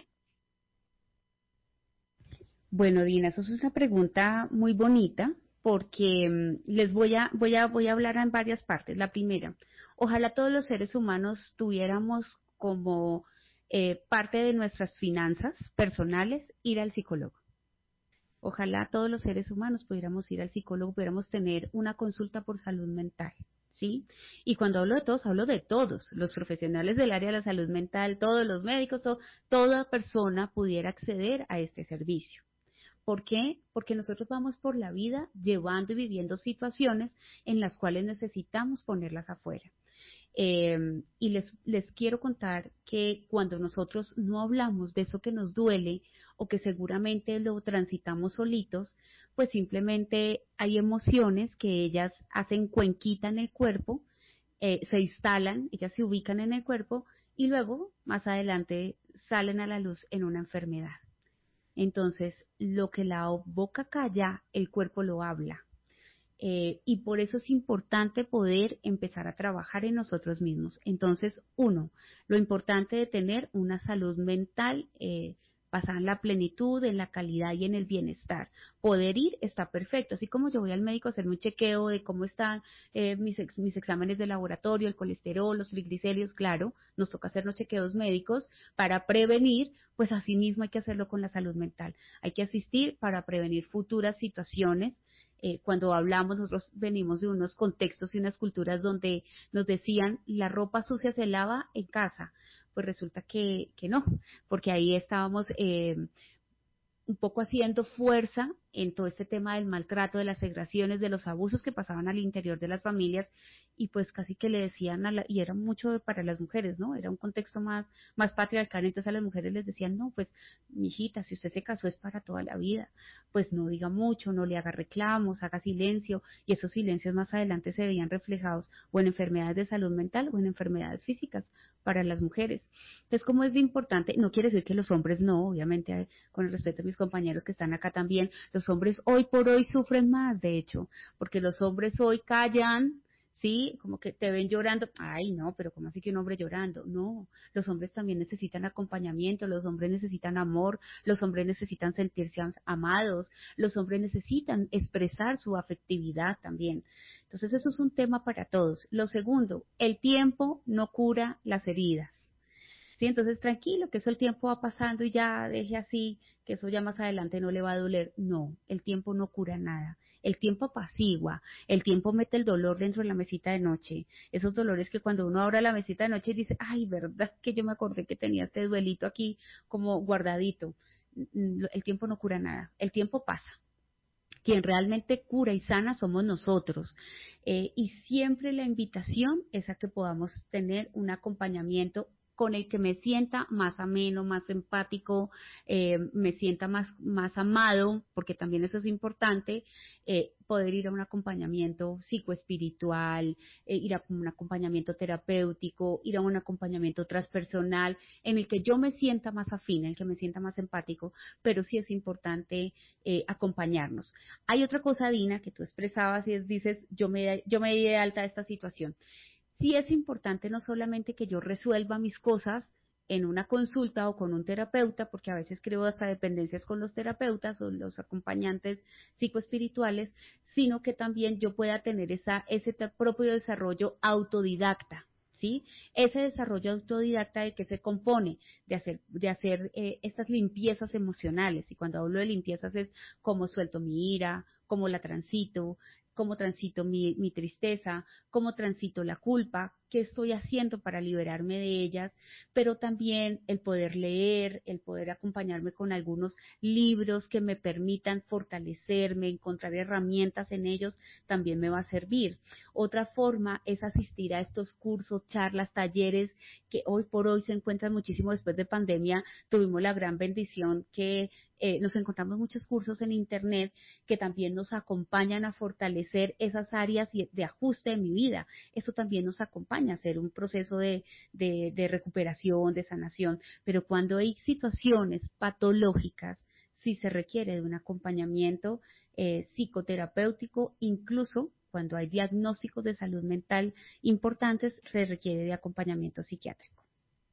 Bueno, Dina, eso es una pregunta muy bonita porque mm, les voy a, voy a, voy a hablar en varias partes. La primera, ojalá todos los seres humanos tuviéramos como eh, parte de nuestras finanzas personales ir al psicólogo. Ojalá todos los seres humanos pudiéramos ir al psicólogo, pudiéramos tener una consulta por salud mental, ¿sí? Y cuando hablo de todos, hablo de todos, los profesionales del área de la salud mental, todos los médicos, todo, toda persona pudiera acceder a este servicio. ¿Por qué? Porque nosotros vamos por la vida llevando y viviendo situaciones en las cuales necesitamos ponerlas afuera. Eh, y les, les quiero contar que cuando nosotros no hablamos de eso que nos duele o que seguramente lo transitamos solitos, pues simplemente hay emociones que ellas hacen cuenquita en el cuerpo, eh, se instalan, ellas se ubican en el cuerpo y luego más adelante salen a la luz en una enfermedad. Entonces, lo que la boca calla, el cuerpo lo habla. Eh, y por eso es importante poder empezar a trabajar en nosotros mismos. Entonces, uno, lo importante de tener una salud mental eh, basada en la plenitud, en la calidad y en el bienestar. Poder ir está perfecto. Así como yo voy al médico a hacerme un chequeo de cómo están eh, mis, ex, mis exámenes de laboratorio, el colesterol, los triglicéridos, claro, nos toca hacernos chequeos médicos para prevenir, pues así mismo hay que hacerlo con la salud mental. Hay que asistir para prevenir futuras situaciones. Eh, cuando hablamos, nosotros venimos de unos contextos y unas culturas donde nos decían la ropa sucia se lava en casa, pues resulta que, que no, porque ahí estábamos eh, un poco haciendo fuerza en todo este tema del maltrato, de las agresiones, de los abusos que pasaban al interior de las familias y pues casi que le decían, a la, y era mucho para las mujeres, ¿no? Era un contexto más, más patriarcal, entonces a las mujeres les decían, no, pues mijita, si usted se casó es para toda la vida, pues no diga mucho, no le haga reclamos, haga silencio, y esos silencios más adelante se veían reflejados o en enfermedades de salud mental o en enfermedades físicas para las mujeres. Entonces, como es de importante, no quiere decir que los hombres no, obviamente, con el respeto a mis compañeros que están acá también, los hombres hoy por hoy sufren más, de hecho, porque los hombres hoy callan, ¿sí? Como que te ven llorando, ay no, pero ¿cómo así que un hombre llorando? No, los hombres también necesitan acompañamiento, los hombres necesitan amor, los hombres necesitan sentirse amados, los hombres necesitan expresar su afectividad también. Entonces eso es un tema para todos. Lo segundo, el tiempo no cura las heridas. Sí, entonces tranquilo, que eso el tiempo va pasando y ya deje así, que eso ya más adelante no le va a doler. No, el tiempo no cura nada. El tiempo apacigua, el tiempo mete el dolor dentro de la mesita de noche. Esos dolores que cuando uno abre la mesita de noche y dice, ay, verdad que yo me acordé que tenía este duelito aquí como guardadito. El tiempo no cura nada, el tiempo pasa. Quien realmente cura y sana somos nosotros. Eh, y siempre la invitación es a que podamos tener un acompañamiento con el que me sienta más ameno, más empático, eh, me sienta más, más amado, porque también eso es importante, eh, poder ir a un acompañamiento psicoespiritual, eh, ir a un acompañamiento terapéutico, ir a un acompañamiento transpersonal, en el que yo me sienta más afín, en el que me sienta más empático, pero sí es importante eh, acompañarnos. Hay otra cosa, Dina, que tú expresabas y es, dices, yo me, yo me di de alta de esta situación. Sí es importante no solamente que yo resuelva mis cosas en una consulta o con un terapeuta, porque a veces creo hasta dependencias con los terapeutas o los acompañantes psicoespirituales, sino que también yo pueda tener esa, ese propio desarrollo autodidacta. ¿sí? Ese desarrollo autodidacta de que se compone de hacer, de hacer eh, estas limpiezas emocionales, y cuando hablo de limpiezas es cómo suelto mi ira, cómo la transito, cómo transito mi, mi tristeza, cómo transito la culpa, qué estoy haciendo para liberarme de ellas, pero también el poder leer, el poder acompañarme con algunos libros que me permitan fortalecerme, encontrar herramientas en ellos, también me va a servir. Otra forma es asistir a estos cursos, charlas, talleres que hoy por hoy se encuentran muchísimo después de pandemia. Tuvimos la gran bendición que eh, nos encontramos muchos cursos en internet que también nos acompañan a fortalecer esas áreas de ajuste de mi vida. Eso también nos acompaña a hacer un proceso de, de, de recuperación, de sanación, pero cuando hay situaciones patológicas, sí se requiere de un acompañamiento eh, psicoterapéutico, incluso cuando hay diagnósticos de salud mental importantes, se requiere de acompañamiento psiquiátrico.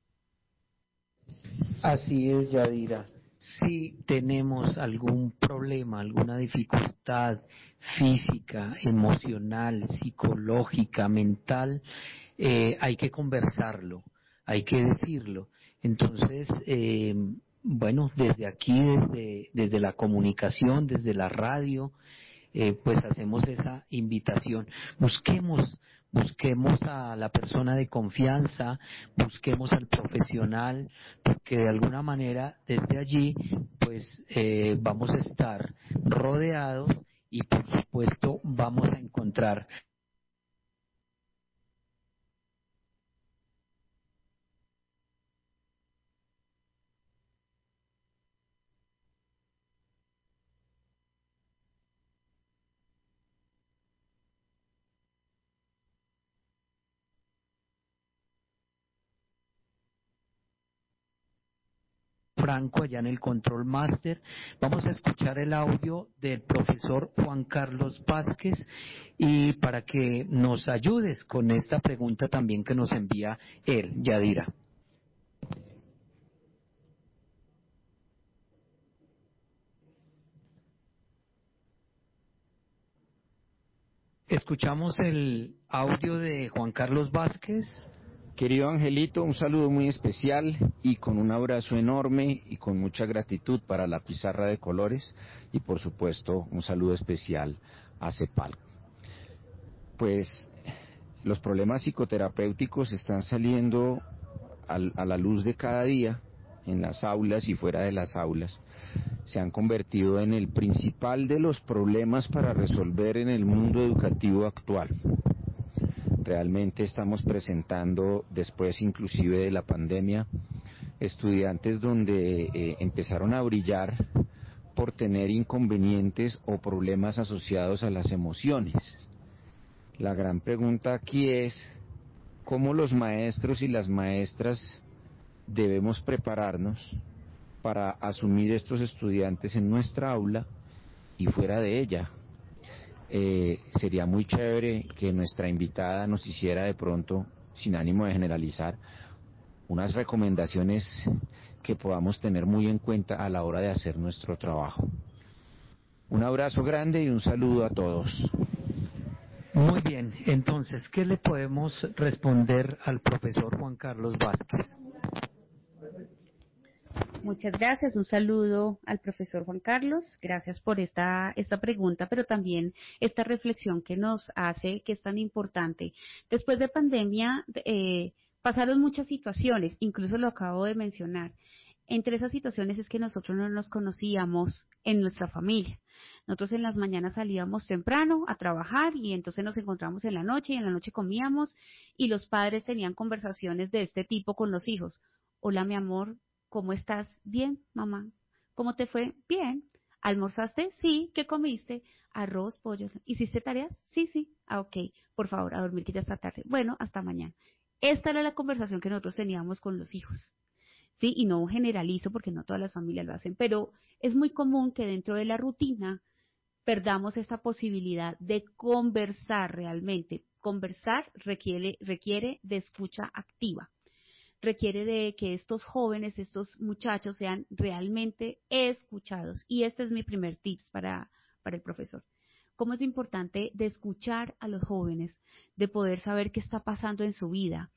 Así es, Yadira. Si tenemos algún problema, alguna dificultad física, emocional, psicológica, mental, eh, hay que conversarlo, hay que decirlo. Entonces, eh, bueno, desde aquí, desde, desde la comunicación, desde la radio, eh, pues hacemos esa invitación. Busquemos, busquemos a la persona de confianza, busquemos al profesional, porque de alguna manera desde allí, pues eh, vamos a estar rodeados y por supuesto vamos a encontrar Franco allá en el Control Master. Vamos a escuchar el audio del profesor Juan Carlos Vázquez y para que nos ayudes con esta pregunta también que nos envía él, Yadira. Escuchamos el audio de Juan Carlos Vázquez. Querido Angelito, un saludo muy especial y con un abrazo enorme y con mucha gratitud para la pizarra de colores y por supuesto un saludo especial a CEPAL. Pues los problemas psicoterapéuticos están saliendo al, a la luz de cada día en las aulas y fuera de las aulas. Se han convertido en el principal de los problemas para resolver en el mundo educativo actual. Realmente estamos presentando, después inclusive de la pandemia, estudiantes donde eh, empezaron a brillar por tener inconvenientes o problemas asociados a las emociones. La gran pregunta aquí es cómo los maestros y las maestras debemos prepararnos para asumir estos estudiantes en nuestra aula y fuera de ella. Eh, sería muy chévere que nuestra invitada nos hiciera de pronto, sin ánimo de generalizar, unas recomendaciones que podamos tener muy en cuenta a la hora de hacer nuestro trabajo. Un abrazo grande y un saludo a todos. Muy bien, entonces, ¿qué le podemos responder al profesor Juan Carlos Vázquez? Muchas gracias, un saludo al profesor Juan Carlos, gracias por esta, esta pregunta, pero también esta reflexión que nos hace, que es tan importante. Después de pandemia eh, pasaron muchas situaciones, incluso lo acabo de mencionar. Entre esas situaciones es que nosotros no nos conocíamos en nuestra familia. Nosotros en las mañanas salíamos temprano a trabajar y entonces nos encontramos en la noche y en la noche comíamos y los padres tenían conversaciones de este tipo con los hijos. Hola, mi amor, ¿cómo estás? Bien, mamá. ¿Cómo te fue? Bien. ¿Almorzaste? Sí. ¿Qué comiste? Arroz, pollo. ¿Hiciste tareas? Sí, sí. Ah, ok. Por favor, a dormir que ya está tarde. Bueno, hasta mañana. Esta era la conversación que nosotros teníamos con los hijos. Sí, y no generalizo porque no todas las familias lo hacen, pero es muy común que dentro de la rutina perdamos esta posibilidad de conversar realmente. Conversar requiere, requiere de escucha activa. Requiere de que estos jóvenes, estos muchachos sean realmente escuchados. Y este es mi primer tips para, para el profesor. Cómo es importante de escuchar a los jóvenes, de poder saber qué está pasando en su vida.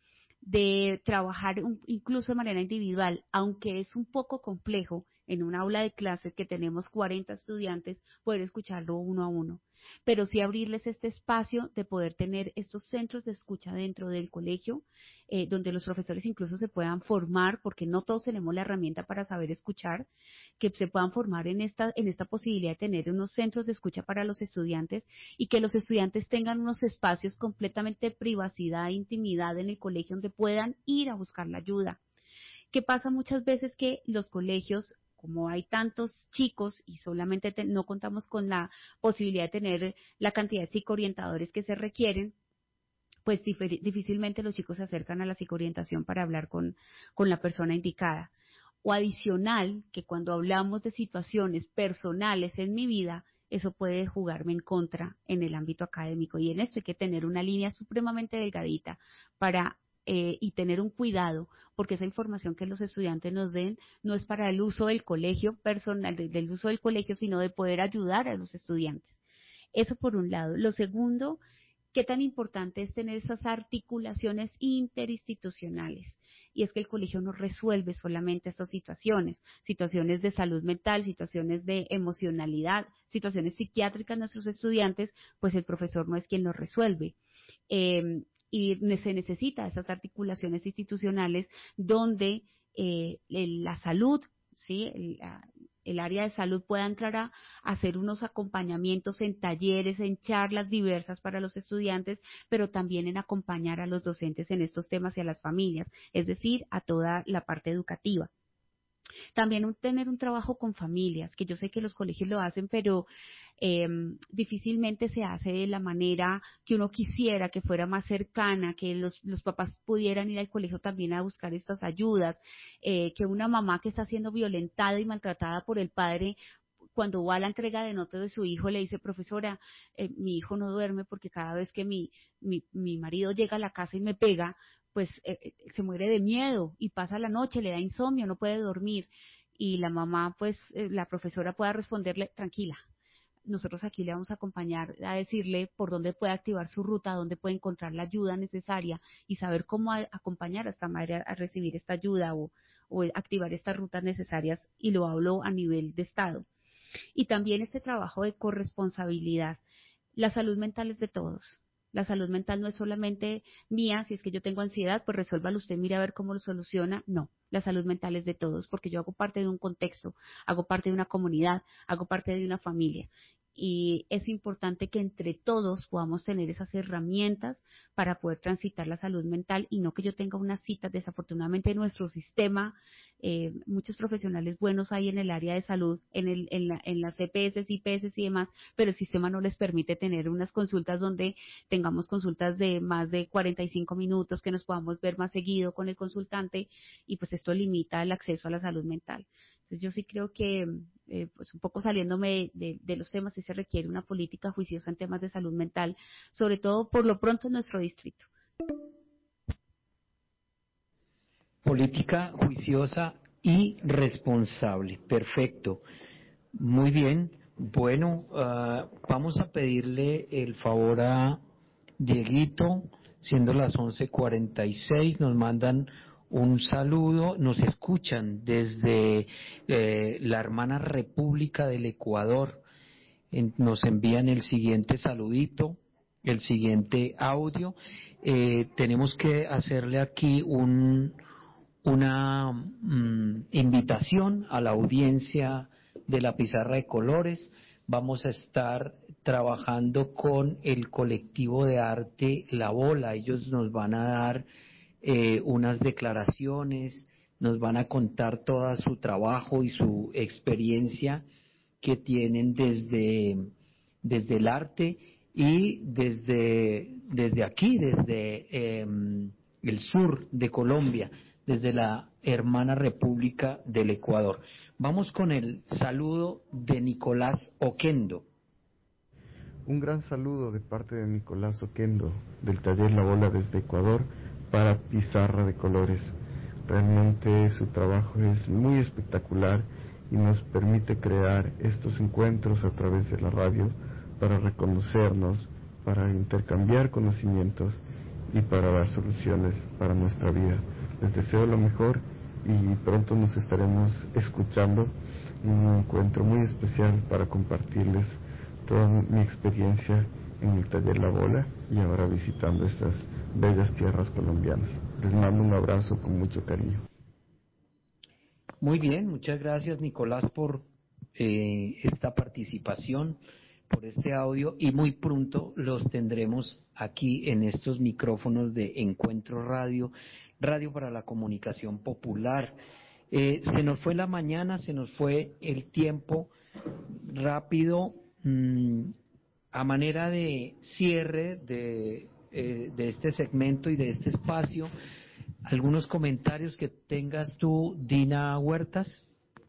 de trabajar un, incluso de manera individual, aunque es un poco complejo en un aula de clases que tenemos cuarenta estudiantes, poder escucharlo uno a uno, pero sí abrirles este espacio de poder tener estos centros de escucha dentro del colegio, eh, donde los profesores incluso se puedan formar, porque no todos tenemos la herramienta para saber escuchar, que se puedan formar en esta, en esta posibilidad de tener unos centros de escucha para los estudiantes y que los estudiantes tengan unos espacios completamente de privacidad e intimidad en el colegio donde puedan ir a buscar la ayuda. ¿Qué pasa muchas veces? Que los colegios, como hay tantos chicos y solamente te, no contamos con la posibilidad de tener la cantidad de psicoorientadores que se requieren, pues difícilmente los chicos se acercan a la psicoorientación para hablar con, con la persona indicada. O adicional, que cuando hablamos de situaciones personales en mi vida, eso puede jugarme en contra en el ámbito académico. Y en esto hay que tener una línea supremamente delgadita para Eh, y tener un cuidado, porque esa información que los estudiantes nos den no es para el uso del colegio personal, de, del uso del colegio, sino de poder ayudar a los estudiantes. Eso por un lado. Lo segundo, qué tan importante es tener esas articulaciones interinstitucionales. Y es que el colegio no resuelve solamente estas situaciones, situaciones de salud mental, situaciones de emocionalidad, situaciones psiquiátricas de nuestros estudiantes, pues el profesor no es quien lo resuelve. Eh, y se necesita esas articulaciones institucionales donde eh, la salud, ¿sí? el, el área de salud pueda entrar a, a hacer unos acompañamientos en talleres, en charlas diversas para los estudiantes, pero también en acompañar a los docentes en estos temas y a las familias, es decir, a toda la parte educativa. También un, tener un trabajo con familias, que yo sé que los colegios lo hacen, pero eh, difícilmente se hace de la manera que uno quisiera, que fuera más cercana, que los, los papás pudieran ir al colegio también a buscar estas ayudas, eh, que una mamá que está siendo violentada y maltratada por el padre, cuando va a la entrega de notas de su hijo, le dice, profesora, eh, mi hijo no duerme porque cada vez que mi, mi, mi marido llega a la casa y me pega, pues eh, se muere de miedo y pasa la noche, le da insomnio, no puede dormir. Y la mamá, pues eh, la profesora pueda responderle, tranquila, nosotros aquí le vamos a acompañar a decirle por dónde puede activar su ruta, dónde puede encontrar la ayuda necesaria y saber cómo a, acompañar a esta madre a, a recibir esta ayuda o, o activar estas rutas necesarias, y lo hablo a nivel de Estado. Y también este trabajo de corresponsabilidad. La salud mental es de todos. La salud mental no es solamente mía, si es que yo tengo ansiedad, pues resuélvalo usted, mire a ver cómo lo soluciona. No, la salud mental es de todos, porque yo hago parte de un contexto, hago parte de una comunidad, hago parte de una familia. Y es importante que entre todos podamos tener esas herramientas para poder transitar la salud mental y no que yo tenga unas citas. Desafortunadamente nuestro sistema, eh, muchos profesionales buenos hay en el área de salud, en, el, en, la, en las C P S, I P S y demás, pero el sistema no les permite tener unas consultas donde tengamos consultas de más de cuarenta y cinco minutos, que nos podamos ver más seguido con el consultante, y pues esto limita el acceso a la salud mental. Entonces yo sí creo que, eh, pues un poco saliéndome de, de, de los temas, sí se requiere una política juiciosa en temas de salud mental, sobre todo por lo pronto en nuestro distrito. Política juiciosa y responsable, perfecto. Muy bien, bueno, uh, vamos a pedirle el favor a Dieguito, siendo las once cuarenta y seis, nos mandan un saludo, nos escuchan desde eh, la hermana República del Ecuador, en, nos envían el siguiente saludito, el siguiente audio. Eh, tenemos que hacerle aquí un, una mm, invitación a la audiencia de la Pizarra de Colores. Vamos a estar trabajando con el colectivo de arte La Bola. Ellos nos van a dar eh, unas declaraciones, nos van a contar todo su trabajo y su experiencia que tienen desde, desde el arte y desde, desde aquí, desde eh, el sur de Colombia, desde la hermana República del Ecuador. Vamos con el saludo de Nicolás Oquendo. Un gran saludo de parte de Nicolás Oquendo, del taller La Bola desde Ecuador, para Pizarra de Colores. Realmente su trabajo es muy espectacular y nos permite crear estos encuentros a través de la radio para reconocernos, para intercambiar conocimientos y para dar soluciones para nuestra vida. Les deseo lo mejor y pronto nos estaremos escuchando en un encuentro muy especial para compartirles toda mi experiencia en el taller La Bola y ahora visitando estas bellas tierras colombianas. Les mando un abrazo con mucho cariño. Muy bien, muchas gracias Nicolás por eh, esta participación, por este audio, y muy pronto los tendremos aquí en estos micrófonos de Encuentro Radio, Radio para la Comunicación Popular. Eh, se nos fue la mañana, se nos fue el tiempo rápido. Mmm, a manera de cierre de, eh, de este segmento y de este espacio, ¿algunos comentarios que tengas tú, Dina Huertas?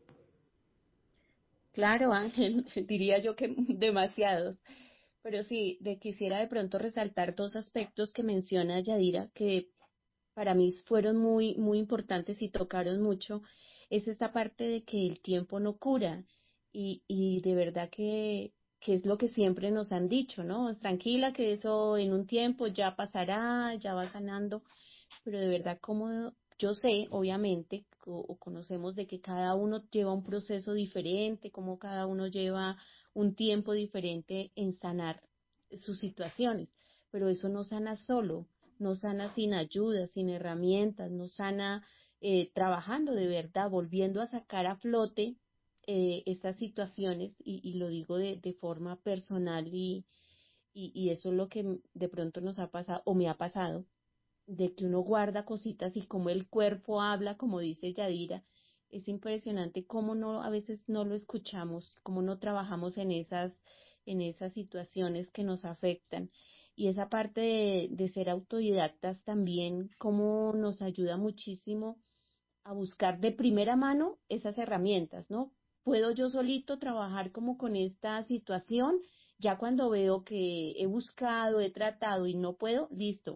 Claro, Ángel, diría yo que demasiados. Pero sí, de quisiera de pronto resaltar dos aspectos que menciona Yadira, que para mí fueron muy, muy importantes y tocaron mucho. Es esta parte de que el tiempo no cura. Y, y de verdad que, que es lo que siempre nos han dicho, ¿no? Tranquila, que eso en un tiempo ya pasará, ya va sanando. Pero de verdad, como yo sé, obviamente, o, o conocemos de que cada uno lleva un proceso diferente, como cada uno lleva un tiempo diferente en sanar sus situaciones, pero eso no sana solo, no sana sin ayuda, sin herramientas, no sana eh, trabajando de verdad, volviendo a sacar a flote eh, estas situaciones, y, y lo digo de, de forma personal, y, y, y eso es lo que de pronto nos ha pasado, o me ha pasado, de que uno guarda cositas y como el cuerpo habla, como dice Yadira. Es impresionante cómo no, a veces no lo escuchamos, cómo no trabajamos en esas, en esas situaciones que nos afectan. Y esa parte de, de ser autodidactas también, cómo nos ayuda muchísimo a buscar de primera mano esas herramientas, ¿no? Puedo yo solito trabajar como con esta situación, ya cuando veo que he buscado, he tratado y no puedo, listo,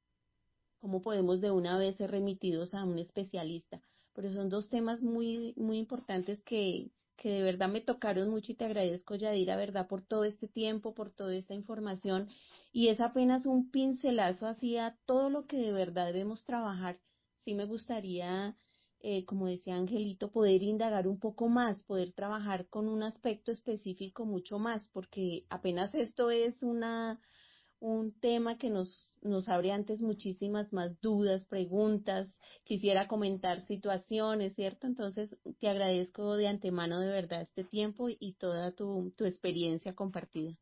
cómo podemos de una vez ser remitidos a un especialista. Pero son dos temas muy, muy importantes que, que de verdad me tocaron mucho, y te agradezco, Yadira, verdad, por todo este tiempo, por toda esta información, y es apenas un pincelazo hacia todo lo que de verdad debemos trabajar. Sí me gustaría, eh, como decía Angelito, poder indagar un poco más, poder trabajar con un aspecto específico mucho más, porque apenas esto es una un tema que nos, nos abre antes muchísimas más dudas, preguntas, quisiera comentar situaciones, ¿cierto? Entonces, te agradezco de antemano de verdad este tiempo y toda tu, tu experiencia compartida.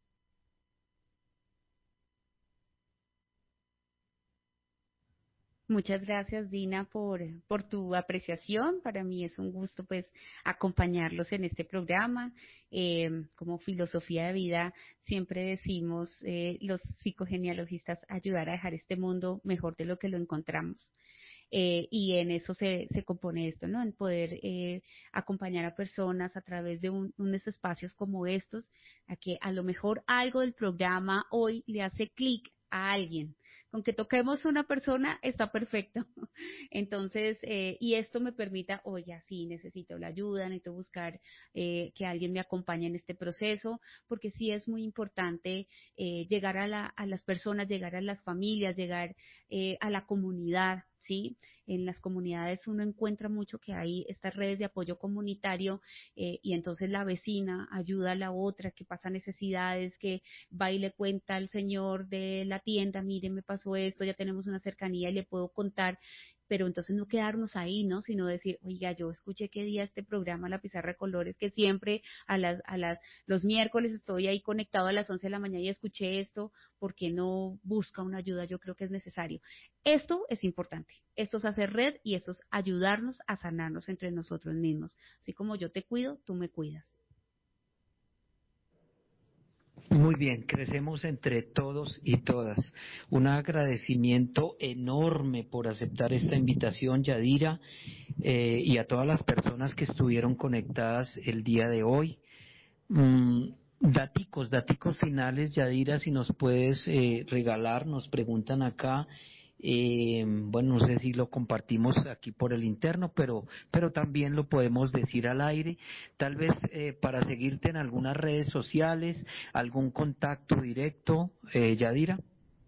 Muchas gracias, Dina, por, por tu apreciación. Para mí es un gusto, pues, acompañarlos en este programa. Eh, como filosofía de vida, siempre decimos eh, los psicogenealogistas, ayudar a dejar este mundo mejor de lo que lo encontramos. Eh, y en eso se, se compone esto, ¿no? En poder eh, acompañar a personas a través de un, unos espacios como estos, a que a lo mejor algo del programa hoy le hace clic a alguien. Con que toquemos a una persona está perfecto. Entonces, eh, y esto me permita, oye, sí, necesito la ayuda, necesito buscar eh, que alguien me acompañe en este proceso, porque sí es muy importante eh, llegar a, la, a las personas, llegar a las familias, llegar eh, a la comunidad, ¿sí? En las comunidades uno encuentra mucho que hay estas redes de apoyo comunitario eh, y entonces la vecina ayuda a la otra que pasa necesidades, que va y le cuenta al señor de la tienda, mire, me pasó esto, ya tenemos una cercanía y le puedo contar. Pero entonces no quedarnos ahí, ¿no? Sino decir, oiga, yo escuché qué día este programa La Pizarra de Colores, que siempre a las, a las, los miércoles estoy ahí conectado a las once de la mañana y escuché esto, ¿por qué no busca una ayuda? Yo creo que es necesario. Esto es importante, esto es hacer red y esto es ayudarnos a sanarnos entre nosotros mismos. Así como yo te cuido, tú me cuidas. Muy bien, crecemos entre todos y todas. Un agradecimiento enorme por aceptar esta invitación, Yadira, eh, y a todas las personas que estuvieron conectadas el día de hoy. Mm, daticos, daticos finales, Yadira, si nos puedes eh, regalar, nos preguntan acá. Eh, bueno, no sé si lo compartimos aquí por el interno, pero, pero también lo podemos decir al aire, tal vez eh, para seguirte en algunas redes sociales, algún contacto directo, eh, Yadira.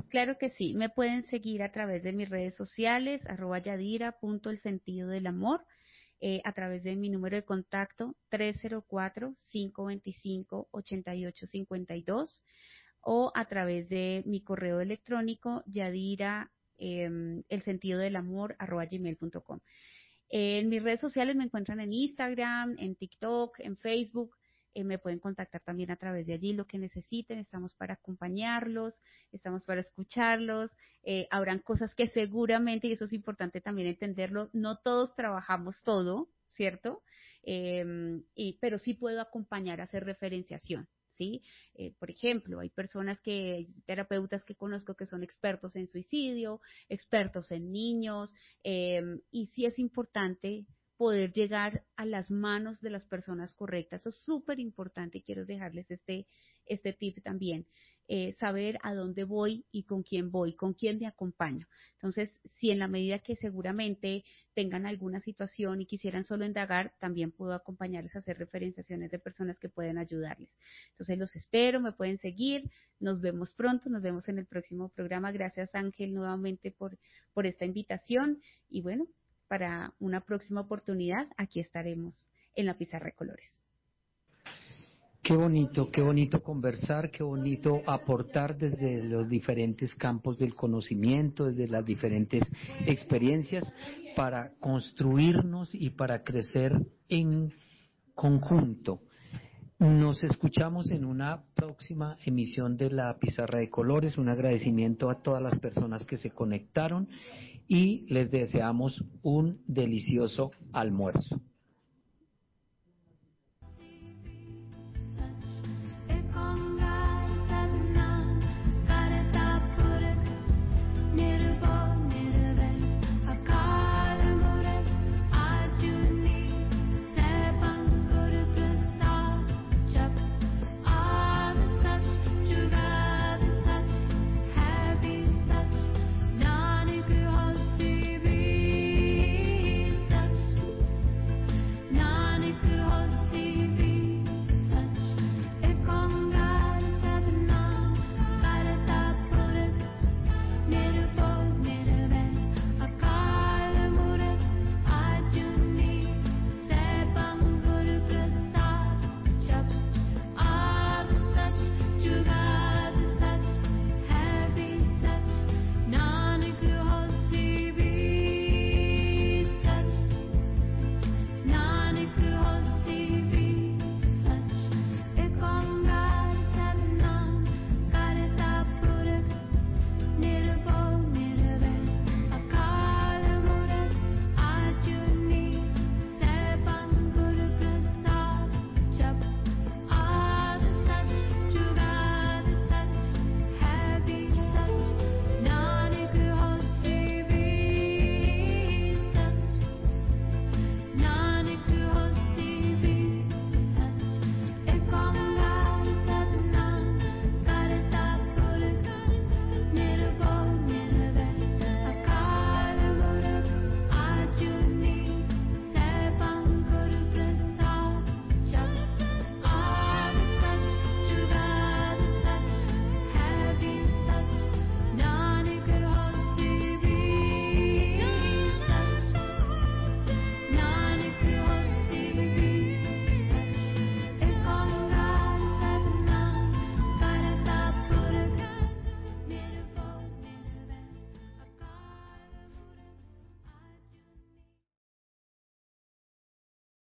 Claro que sí, me pueden seguir a través de mis redes sociales, arroba yadira punto el sentido del amor, eh, a través de mi número de contacto tres cero cuatro, cinco dos cinco, ocho ocho cinco dos o a través de mi correo electrónico yadira eh, el sentido del amor arroba gmail punto com. En mis redes sociales me encuentran en Instagram, en TikTok, en Facebook. Eh, me pueden contactar también a través de allí lo que necesiten. Estamos para acompañarlos, estamos para escucharlos. Eh, habrán cosas que seguramente, y eso es importante también entenderlo, no todos trabajamos todo, ¿cierto? Eh, y, pero sí puedo acompañar a hacer referenciación. ¿Sí? Eh, por ejemplo, hay personas que, hay terapeutas que conozco que son expertos en suicidio, expertos en niños, eh, y sí es importante poder llegar a las manos de las personas correctas. Eso es súper importante y quiero dejarles este, este tip también. Eh, saber a dónde voy y con quién voy, con quién me acompaño. Entonces, si en la medida que seguramente tengan alguna situación y quisieran solo indagar, también puedo acompañarles a hacer referenciaciones de personas que pueden ayudarles. Entonces, los espero, me pueden seguir, nos vemos pronto, nos vemos en el próximo programa. Gracias, Ángel, nuevamente por, por esta invitación y bueno, para una próxima oportunidad, aquí estaremos en la Pizarra de Colores. Qué bonito, qué bonito conversar, qué bonito aportar desde los diferentes campos del conocimiento, desde las diferentes experiencias, para construirnos y para crecer en conjunto. Nos escuchamos en una próxima emisión de la Pizarra de Colores. Un agradecimiento a todas las personas que se conectaron y les deseamos un delicioso almuerzo.